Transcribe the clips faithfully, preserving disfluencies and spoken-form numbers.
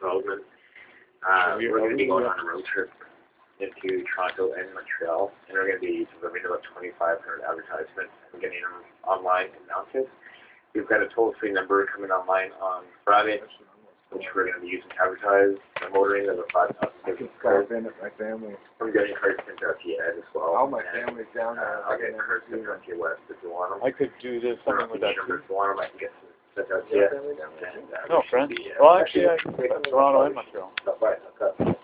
development. Uh, we're going to be going on a road trip into Toronto and Montreal, and we're going to be delivering about twenty-five hundred advertisements and getting them online and mounted. We've got a toll-free number coming online on Friday, which we're going to be using to advertise. The motoring of the five thousand business cards. My family. I'm getting cards sent out to you, Ed, as well. All my and, family's down there. Uh, I'll get cards sent out to you, West, if you want them. I could do this something with that too. If you want them, I can get some sent out to you. And, uh, No, we should friends. be, uh, Well, actually, I can go to Toronto and Montreal. That's right. That's right.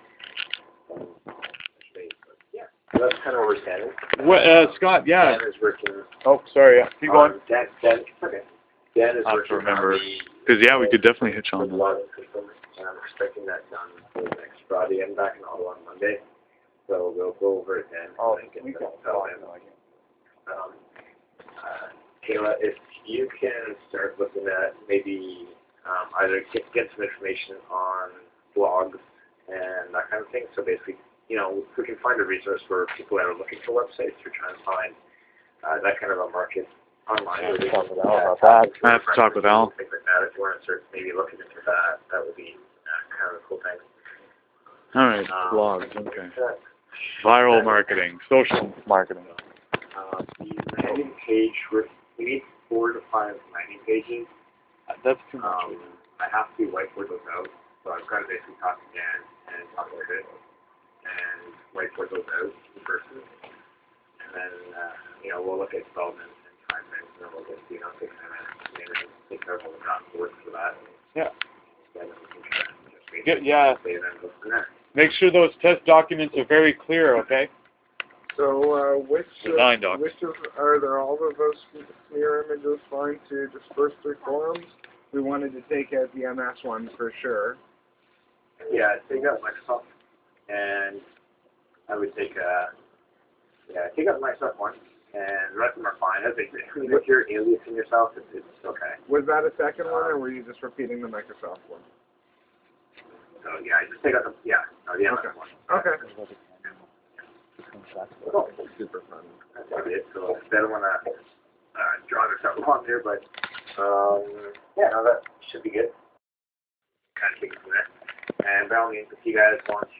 Yeah, so that's kind of where we're standing. What, uh, Scott, yeah. Dan is working. Oh, sorry, yeah. Keep going. Um, Dan, Dan, okay. Dan is I have to working remember. on the Because, yeah, we could definitely hitch on the that. login system, and I'm expecting that done for next Friday. I'm back in Ottawa on Monday, so we'll go over it then Oh, and get we that got settled in. Um, uh, Kayla, if you can start looking at maybe um, either get, get some information on blogs and that kind of thing. So basically, you know, we can find a resource for people that are looking for websites or trying to find uh, that kind of a market online. I have to Where talk they with can, Al uh, about that. into I have to talk with Al. Things like that. If you want to start maybe looking into that, that would be uh, kind of a cool thing. All right, Um, blogs, okay. uh, Viral marketing, social marketing. Uh, the landing page, we're, we need four to five landing pages. That's too much. Um, I have to whiteboard those out, so I've got to basically talk to Dan and talk about it and whiteboard those out in person. And then, uh, you know, we'll look at development and time frames, and then we'll get, you know, take time and take care of all the draft boards for that. Yeah. Then we can try and just make Yeah, yeah. it and then go from there. Make sure those test documents are very clear, okay? So, uh, which, Design uh, docs. which of, are there all of those smear images fine to disperse through forums? We wanted to take out the M S one for sure. Yeah, take out Microsoft, and I would take, uh, yeah, take out the Microsoft one, and the rest of them are fine. I think if you're aliasing yourself, it's, it's okay. Was that a second one, or were you just repeating the Microsoft one? So, yeah, just take out the, yeah, no, the M S Okay. one. Okay. Cool. Super fun. That's about it. So I don't want to uh, draw this out long here, but um, yeah, no, that should be good. Kind of take it from there. And by all means, if you guys want